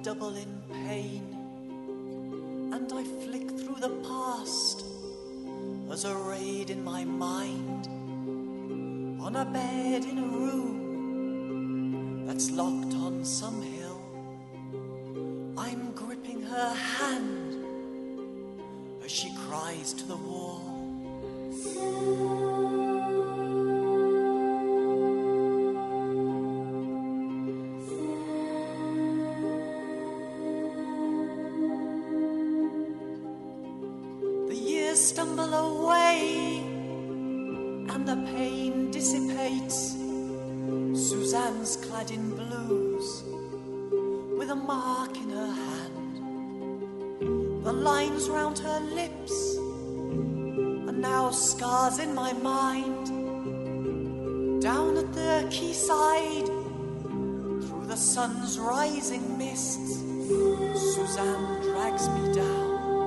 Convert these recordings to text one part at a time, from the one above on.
double in pain, and I flick through the past as arrayed in my mind on a bed in a room that's locked on some hill. I'm gripping her hand as she cries to the wall. Stumble away and the pain dissipates. Suzanne's clad in blues with a mark in her hand. The lines round her lips are now scars in my mind. Down at the quayside, through the sun's rising mists, Suzanne drags me down.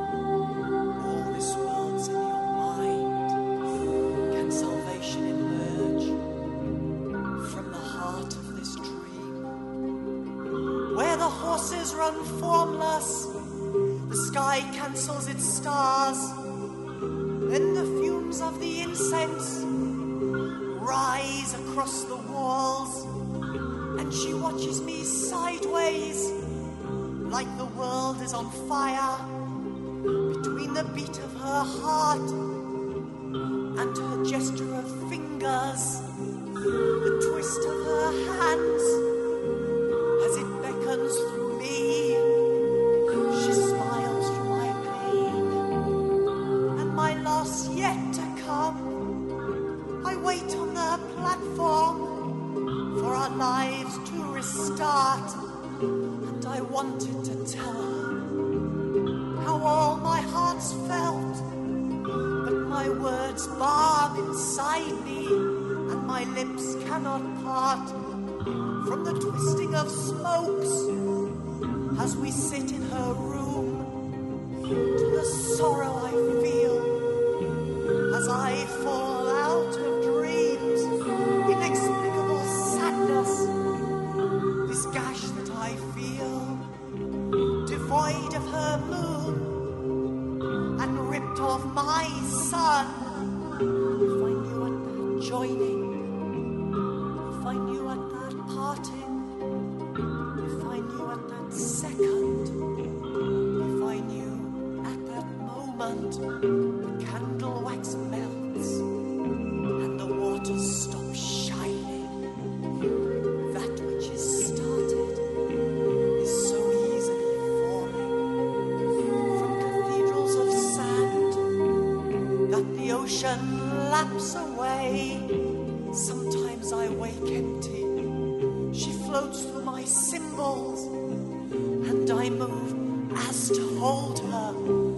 Horses run formless, the sky cancels its stars, then the fumes of the incense rise across the walls, and she watches me sideways like the world is on fire, between the beat of her heart and her gesture of fingers, the twist of her hands as it beckons through me. She smiles through my pain and my loss yet to come. I wait on the platform for our lives to restart, and I wanted to tell her how all my heart's felt, but my words barb inside me and my lips cannot part from the twisting of smokes as we sit in her room, to the sorrow I feel as I fall out of dreams, inexplicable sadness, this gash that I feel, devoid of her moon and ripped off my sun. If I knew at that joining, if I knew at that parting, if I knew at that second, if I knew at that moment the candle wax melts and the waters stop shining, that which is started is so easily falling from cathedrals of sand that the ocean laps away. Sometimes I wake empty, she floats through my symbols, and I move as to hold her